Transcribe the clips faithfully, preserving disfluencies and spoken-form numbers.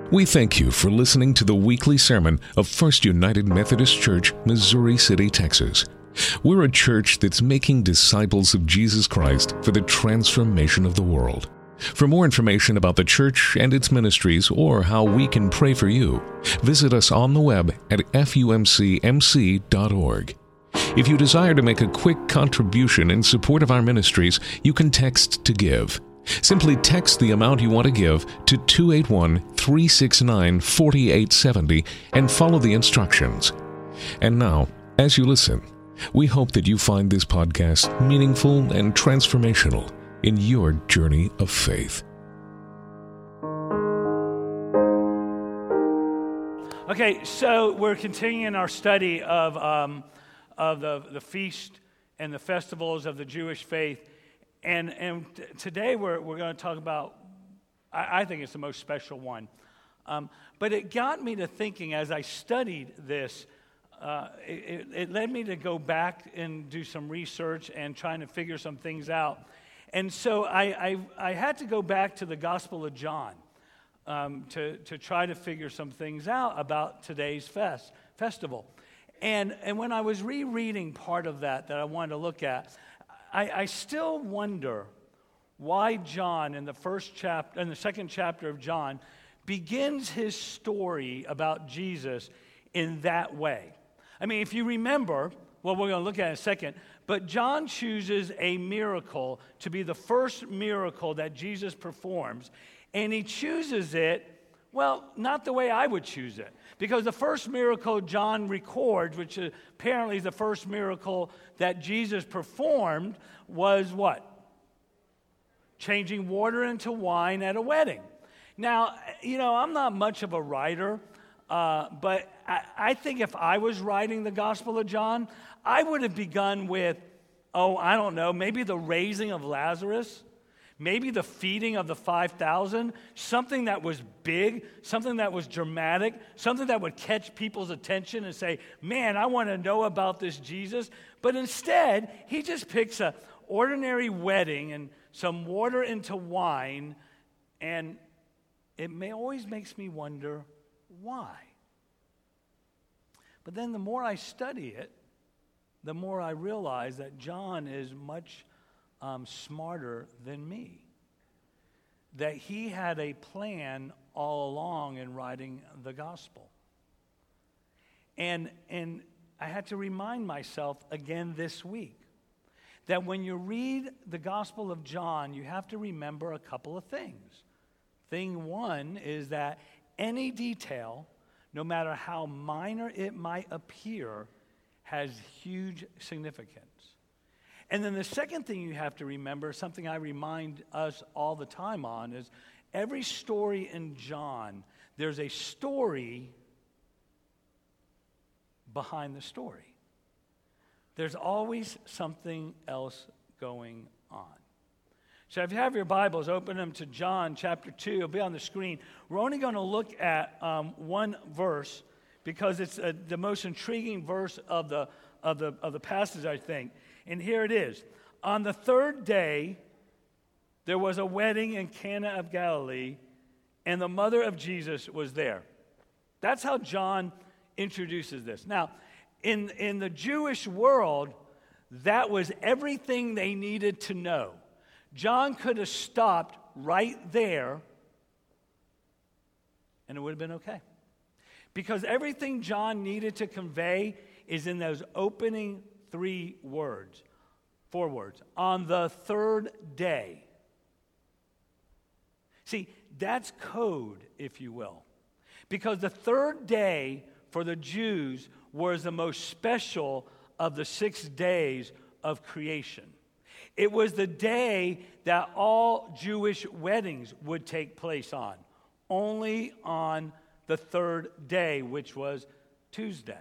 We thank you for listening to the weekly sermon of First United Methodist Church, Missouri City, Texas. We're a church that's making disciples of Jesus Christ for the transformation of the world. For more information about the church and its ministries or how we can pray for you, visit us on the web at f u m c m c dot org. If you desire to make a quick contribution in support of our ministries, you can text to give. Simply text the amount you want to give to two eight one, three six nine, four eight seven zero and follow the instructions. And now, as you listen, we hope that you find this podcast meaningful and transformational in your journey of faith. Okay, so we're continuing our study of um, of the, the feast and the festivals of the Jewish faith. And and t- today we're we're going to talk about, I, I think it's the most special one. Um, but it got me to thinking as I studied this, uh, it, it led me to go back and do some research and trying to figure some things out. And so I I, I had to go back to the Gospel of John um, to, to try to figure some things out about today's fest festival. And and when I was rereading part of that that I wanted to look at, I, I still wonder why John, in the first chapter, in the second chapter of John, begins his story about Jesus in that way. I mean, if you remember, well, we're going to look at it in a second, but John chooses a miracle to be the first miracle that Jesus performs, and he chooses it, well, not the way I would choose it. Because the first miracle John records, which apparently is the first miracle that Jesus performed, was what? Changing water into wine at a wedding. Now, you know, I'm not much of a writer, uh, but I, I think if I was writing the Gospel of John, I would have begun with, oh, I don't know, maybe the raising of Lazarus. Maybe the feeding of the five thousand, something that was big, something that was dramatic, something that would catch people's attention and say, man, I want to know about this Jesus. But instead, he just picks an ordinary wedding and some water into wine, and it may always makes me wonder why. But then the more I study it, the more I realize that John is much Um, smarter than me. That he had a plan all along in writing the gospel. And, and I had to remind myself again this week that when you read the Gospel of John, you have to remember a couple of things. Thing one is that any detail, no matter how minor it might appear, has huge significance. And then the second thing you have to remember, something I remind us all the time on, is every story in John, there's a story behind the story. There's always something else going on. So if you have your Bibles, open them to John chapter two. It'll be on the screen. We're only going to look at um, one verse because it's uh, the most intriguing verse of the of the of the passage, I think. And here it is. On the third day, there was a wedding in Cana of Galilee, and the mother of Jesus was there. That's how John introduces this. Now, in, in the Jewish world, that was everything they needed to know. John could have stopped right there, and it would have been okay. Because everything John needed to convey is in those opening three words, four words. On the third day. See, that's code, if you will. Because the third day for the Jews was the most special of the six days of creation. It was the day that all Jewish weddings would take place on. Only on the third day, which was Tuesday.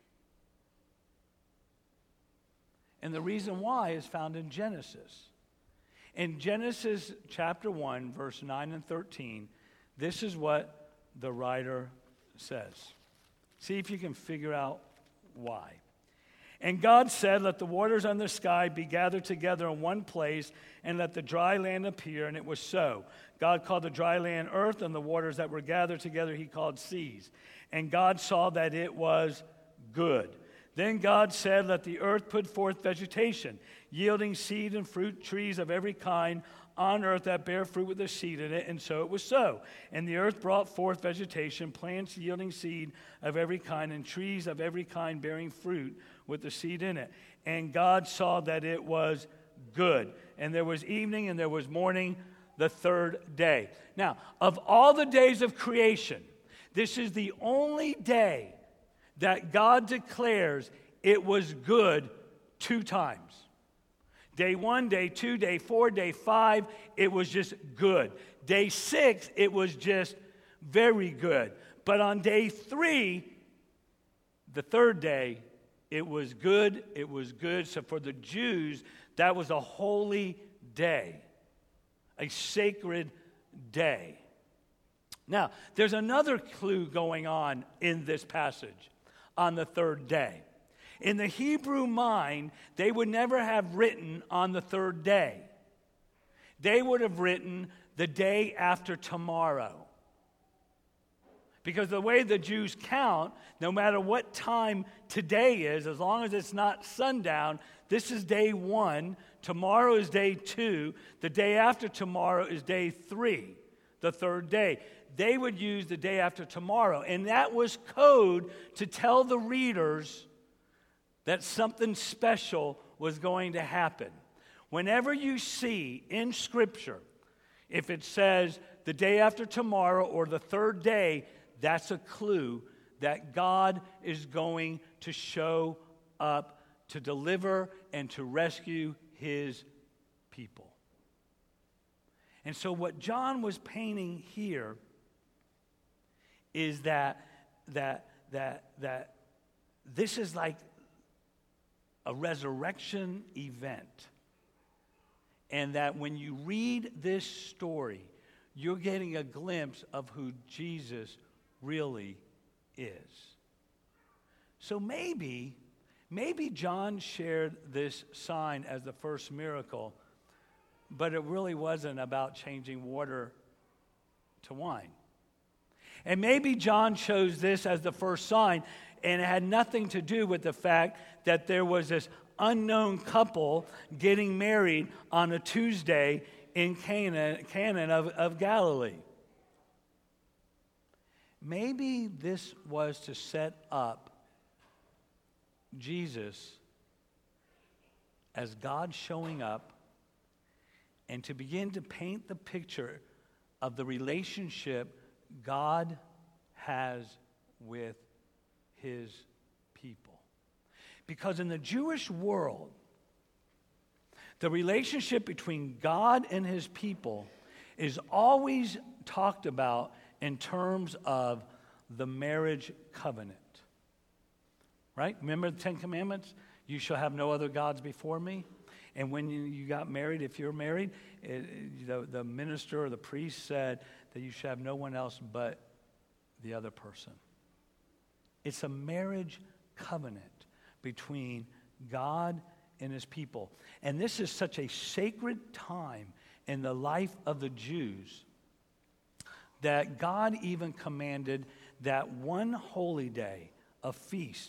And the reason why is found in Genesis. In Genesis chapter one, verse nine and thirteen, this is what the writer says. See if you can figure out why. And God said, let the waters on the sky be gathered together in one place, and let the dry land appear, and it was so. God called the dry land earth, and the waters that were gathered together he called seas. And God saw that it was good. Then God said, let the earth put forth vegetation, yielding seed and fruit, trees of every kind on earth that bear fruit with the seed in it. And so it was so. And the earth brought forth vegetation, plants yielding seed of every kind, and trees of every kind bearing fruit with the seed in it. And God saw that it was good. And there was evening and there was morning, the third day. Now, of all the days of creation, this is the only day that God declares it was good two times. Day one, day two, day four, day five, it was just good. Day six, it was just very good. But on day three, the third day, it was good, it was good. So for the Jews, that was a holy day, a sacred day. Now, there's another clue going on in this passage on the third day. In the Hebrew mind, they would never have written on the third day. They would have written the day after tomorrow. Because the way the Jews count, no matter what time today is, as long as it's not sundown, this is day one, tomorrow is day two, the day after tomorrow is day three, the third day. They would use the day after tomorrow, and that was code to tell the readers that something special was going to happen. Whenever you see in Scripture, if it says the day after tomorrow or the third day, that's a clue that God is going to show up to deliver and to rescue his people. And so what John was painting here is that that that that this is like a resurrection event. And that when you read this story, you're getting a glimpse of who Jesus really is. So maybe, maybe John shared this sign as the first miracle, but it really wasn't about changing water to wine. And maybe John chose this as the first sign, and it had nothing to do with the fact that there was this unknown couple getting married on a Tuesday in Cana, Cana of, of Galilee. Maybe this was to set up Jesus as God showing up and to begin to paint the picture of the relationship God has with his people. Because in the Jewish world, the relationship between God and his people is always talked about in terms of the marriage covenant. Right? Remember the Ten Commandments? You shall have no other gods before me. And when you, you got married, if you're married, it, the, the minister or the priest said that you should have no one else but the other person. It's a marriage covenant between God and his people. And this is such a sacred time in the life of the Jews that God even commanded that one holy day, a feast,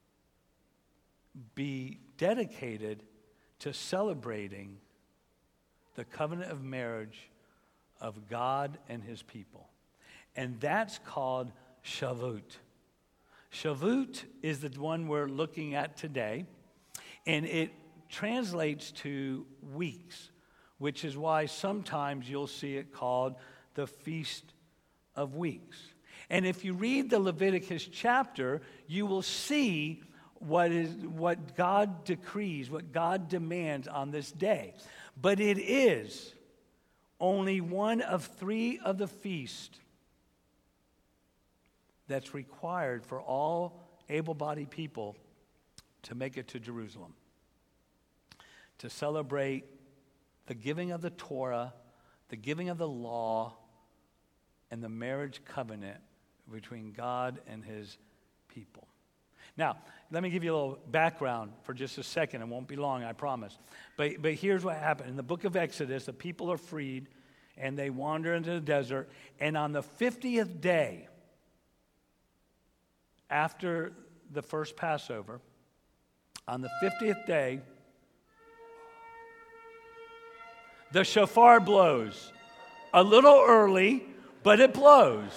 be dedicated to celebrating the covenant of marriage of God and his people. And that's called Shavuot. Shavuot is the one we're looking at today, and it translates to weeks, which is why sometimes you'll see it called the Feast of Weeks. And if you read the Leviticus chapter, you will see what is what God decrees, what God demands on this day. But it is only one of three of the feasts that's required for all able-bodied people to make it to Jerusalem, to celebrate the giving of the Torah, the giving of the law, and the marriage covenant between God and his people. Now, let me give you a little background for just a second. It won't be long, I promise. But, but here's what happened. In the book of Exodus, the people are freed, and they wander into the desert. And on the fiftieth day, after the first Passover, on the fiftieth day, the shofar blows. A little early, but it blows.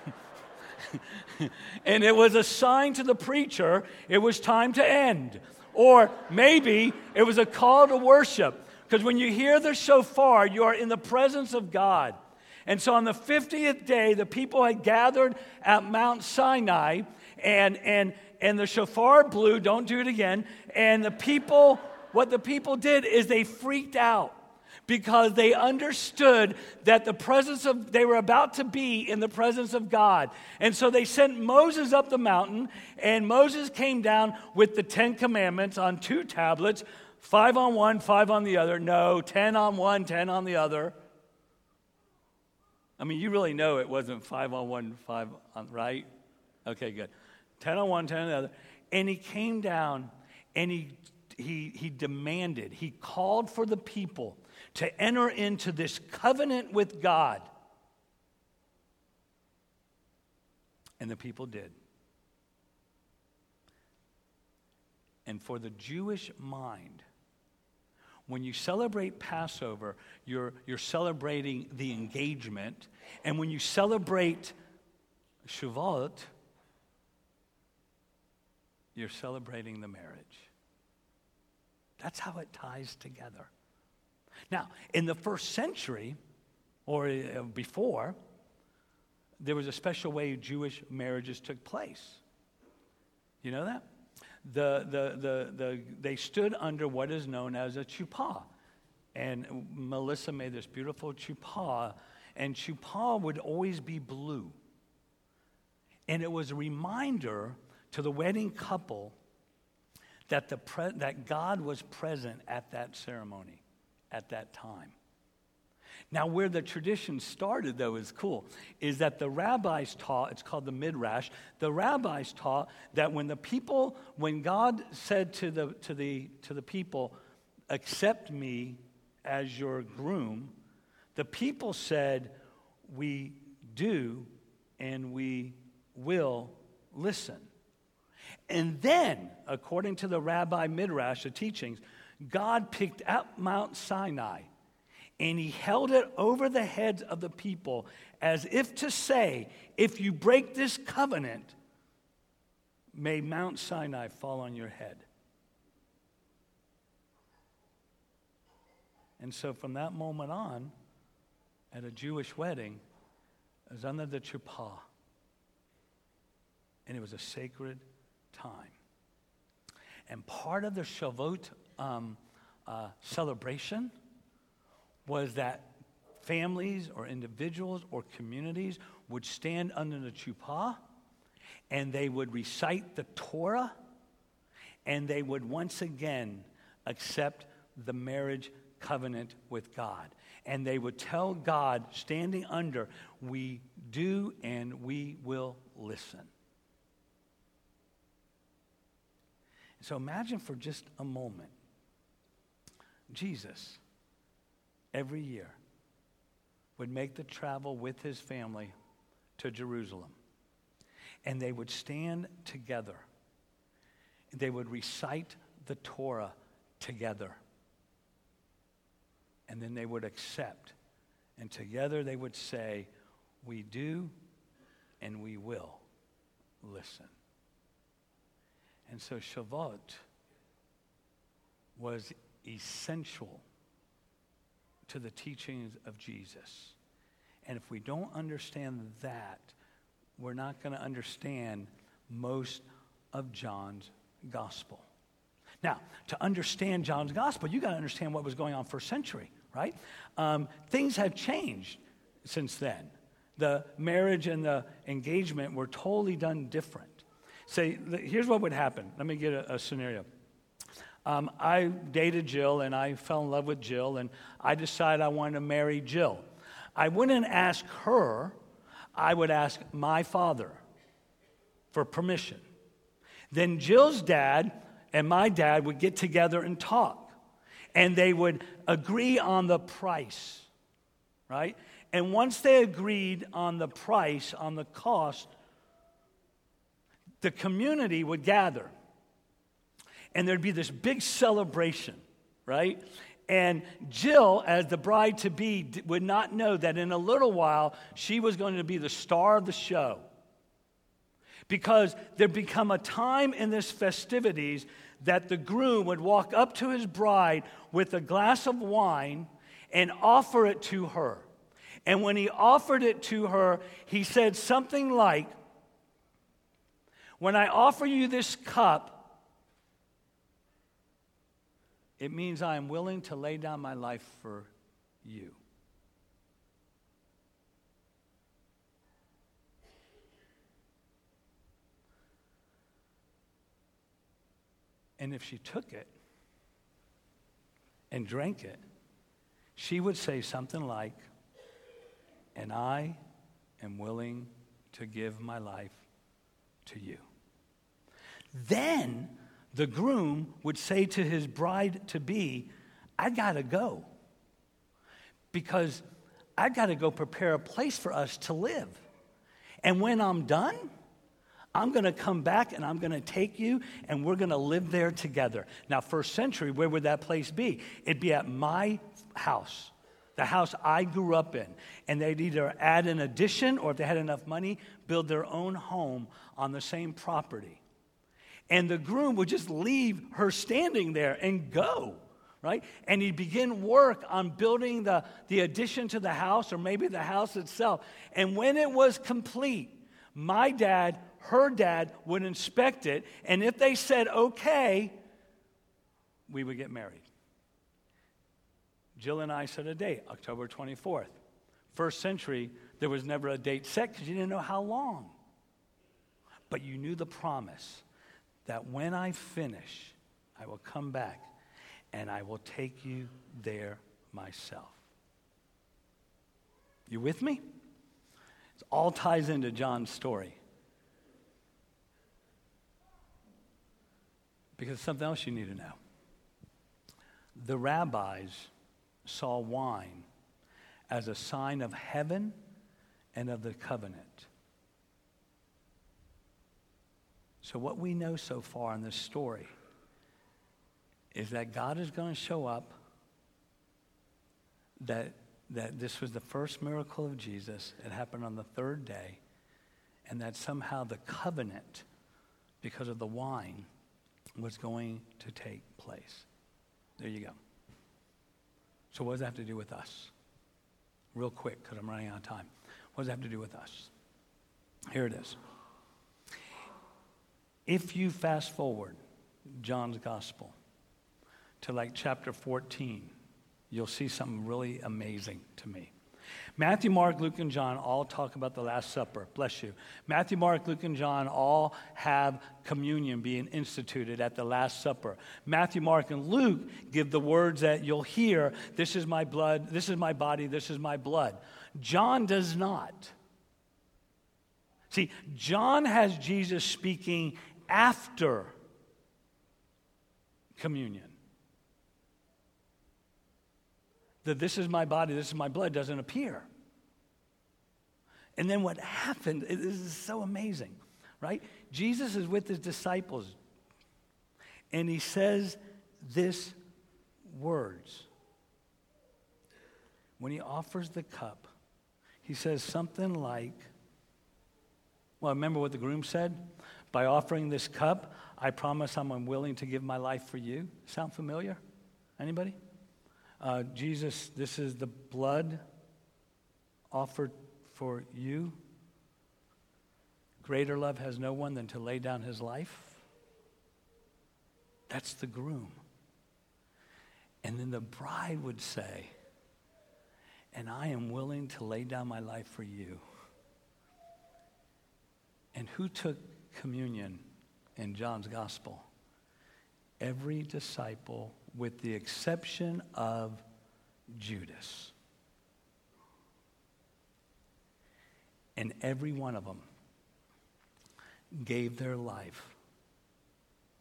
And it was a sign to the preacher it was time to end. Or maybe it was a call to worship. Because when you hear the shofar, you are in the presence of God. And so on the fiftieth day, the people had gathered at Mount Sinai, and, and, and the shofar blew, don't do it again. And the people, what the people did is they freaked out. Because they understood that the presence of, they were about to be in the presence of God. And so they sent Moses up the mountain, and Moses came down with the Ten Commandments on two tablets, five on one, five on the other. No, ten on one, ten on the other. I mean, you really know it wasn't five on one, five on, right? Okay, good. Ten on one, ten on the other. And he came down, and he he he demanded, he called for the people to enter into this covenant with God. And the people did. And for the Jewish mind, when you celebrate Passover, you're, you're celebrating the engagement. And when you celebrate Shavuot, you're celebrating the marriage. That's how it ties together. Now, in the first century, or before, there was a special way Jewish marriages took place. You know that? The, the, the, the, they stood under what is known as a chuppah. And Melissa made this beautiful chuppah, and chuppah would always be blue. And it was a reminder to the wedding couple that, the pre- that God was present at that ceremony. At that time. Now, where the tradition started, though, is cool, is that the rabbis taught, it's called the Midrash, the rabbis taught that when the people, when God said to the to the to the people, accept me as your groom, the people said, we do and we will listen. And then, according to the Rabbi Midrash, the teachings, God picked up Mount Sinai, and he held it over the heads of the people as if to say, if you break this covenant, may Mount Sinai fall on your head. And so from that moment on, at a Jewish wedding, it was under the chuppah, and it was a sacred time. And part of the Shavuot Um, uh, celebration was that families or individuals or communities would stand under the chuppah, and they would recite the Torah, and they would once again accept the marriage covenant with God. And they would tell God, standing under, we do and we will listen. So imagine for just a moment, Jesus, every year, would make the travel with his family to Jerusalem. And they would stand together. They would recite the Torah together. And then they would accept. And together they would say, we do and we will listen. And so Shavuot was essential to the teachings of Jesus. And if we don't understand that, we're not going to understand most of John's gospel. Now, to understand John's gospel, you got to understand what was going on first century, right? Um, things have changed since then. The marriage and the engagement were totally done different. Say, here's what would happen. Let me get a, a scenario. Um, I dated Jill, and I fell in love with Jill, and I decided I wanted to marry Jill. I wouldn't ask her. I would ask my father for permission. Then Jill's dad and my dad would get together and talk. And they would agree on the price, right? And once they agreed on the price, on the cost, the community would gather. And there'd be this big celebration, right? And Jill, as the bride-to-be, would not know that in a little while, she was going to be the star of the show. Because there'd become a time in this festivities that the groom would walk up to his bride with a glass of wine and offer it to her. And when he offered it to her, he said something like, "When I offer you this cup, it means I am willing to lay down my life for you." And if she took it and drank it, she would say something like, "And I am willing to give my life to you." Then the groom would say to his bride-to-be, "I gotta go, because I gotta go prepare a place for us to live. And when I'm done, I'm going to come back and I'm going to take you and we're going to live there together." Now, first century, where would that place be? It'd be at my house, the house I grew up in. And they'd either add an addition or if they had enough money, build their own home on the same property. And the groom would just leave her standing there and go, right? And he'd begin work on building the, the addition to the house or maybe the house itself. And when it was complete, my dad, her dad would inspect it, and if they said okay, we would get married. Jill and I set a date, October twenty-fourth. First century, there was never a date set because you didn't know how long. But you knew the promise that when I finish, I will come back and I will take you there myself. You with me? It all ties into John's story. Because something else you need to know. The rabbis saw wine as a sign of heaven and of the covenant. So what we know so far in this story is that God is going to show up, that, that this was the first miracle of Jesus. It happened on the third day, and that somehow the covenant, because of the wine, was going to take place. There you go. So what does that have to do with us? Real quick, because I'm running out of time. What does that have to do with us? Here it is. If you fast forward John's gospel to like chapter fourteen, you'll see something really amazing to me. Matthew, Mark, Luke, and John all talk about the Last Supper. Bless you. Matthew, Mark, Luke, and John all have communion being instituted at the Last Supper. Matthew, Mark, and Luke give the words that you'll hear, "This is my blood, this is my body, this is my blood." John does not. See, John has Jesus speaking after communion. The "this is my body, this is my blood" doesn't appear. And then what happened, it, this is so amazing, right? Jesus is with his disciples, and he says this words. When he offers the cup, he says something like, well, remember what the groom said? "By offering this cup, I promise I'm unwilling to give my life for you." Sound familiar? Anybody? Uh, Jesus, this is the blood offered for you. Greater love has no one than to lay down his life. That's the groom. And then the bride would say, "And I am willing to lay down my life for you." And who took communion in John's gospel? Every disciple, with the exception of Judas. And every one of them gave their life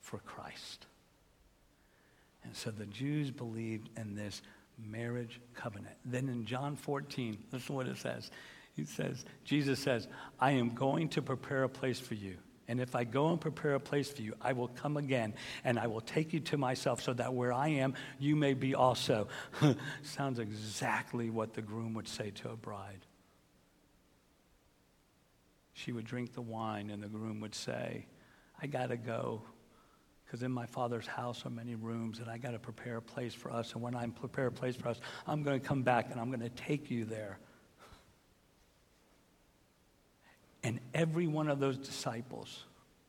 for Christ. And so the Jews believed in this marriage covenant. Then in John fourteen, listen to what it says. He says, Jesus says, I am going to prepare a place for you. And if I go and prepare a place for you, I will come again, and I will take you to myself so that where I am, you may be also. Sounds exactly what the groom would say to a bride. She would drink the wine, and the groom would say, I got to go, because in my Father's house are many rooms, and I got to prepare a place for us. And when I prepare a place for us, I'm going to come back, and I'm going to take you there. And every one of those disciples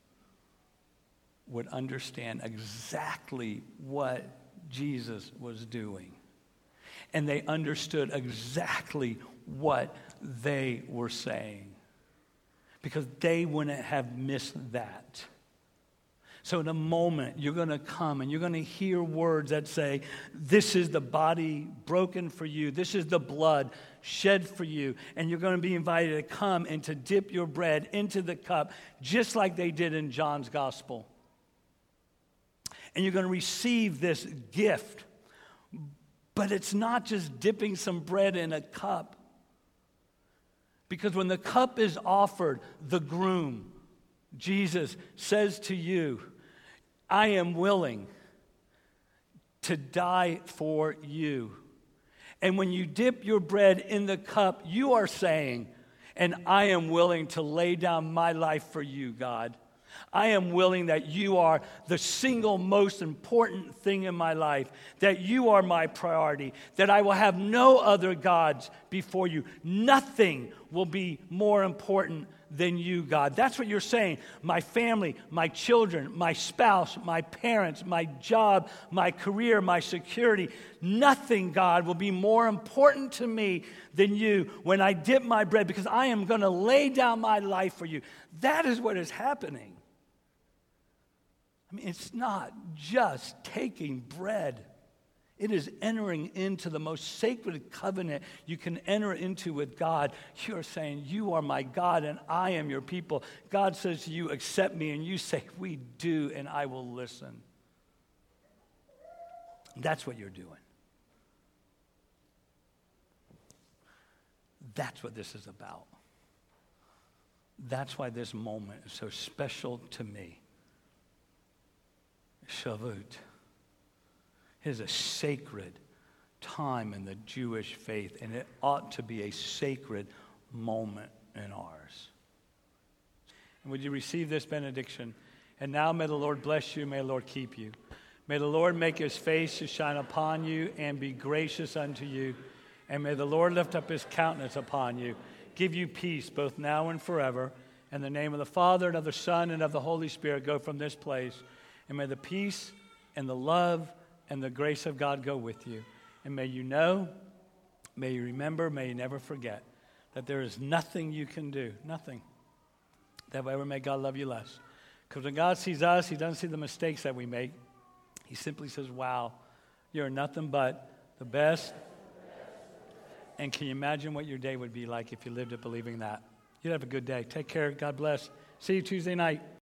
would understand exactly what Jesus was doing. And they understood exactly what they were saying. Because they wouldn't have missed that. So in a moment, you're going to come and you're going to hear words that say, this is the body broken for you. This is the blood shed for you. And you're going to be invited to come and to dip your bread into the cup, just like they did in John's gospel. And you're going to receive this gift. But it's not just dipping some bread in a cup. Because when the cup is offered, the groom, Jesus, says to you, I am willing to die for you. And when you dip your bread in the cup, you are saying, and I am willing to lay down my life for you, God. I am willing that you are the single most important thing in my life, that you are my priority, that I will have no other gods before you. Nothing will be more important than you, God. That's what you're saying. My family, my children, my spouse, my parents, my job, my career, my security. Nothing, God, will be more important to me than you when I dip my bread, because I am going to lay down my life for you. That is what is happening. I mean, it's not just taking bread. It is entering into the most sacred covenant you can enter into with God. You are saying, you are my God and I am your people. God says to you, accept me, and you say, we do, and I will listen. That's what you're doing. That's what this is about. That's why this moment is so special to me. Shavuot. It is a sacred time in the Jewish faith, and it ought to be a sacred moment in ours. And would you receive this benediction? And now may the Lord bless you, may the Lord keep you. May the Lord make his face to shine upon you and be gracious unto you. And may the Lord lift up his countenance upon you, give you peace both now and forever. In the name of the Father, and of the Son, and of the Holy Spirit, go from this place. And may the peace and the love and the grace of God go with you. And may you know, may you remember, may you never forget that there is nothing you can do, nothing, that will ever make God love you less. Because when God sees us, he doesn't see the mistakes that we make. He simply says, wow, you're nothing but the best. And can you imagine what your day would be like if you lived it believing that? You'd have a good day. Take care. God bless. See you Tuesday night.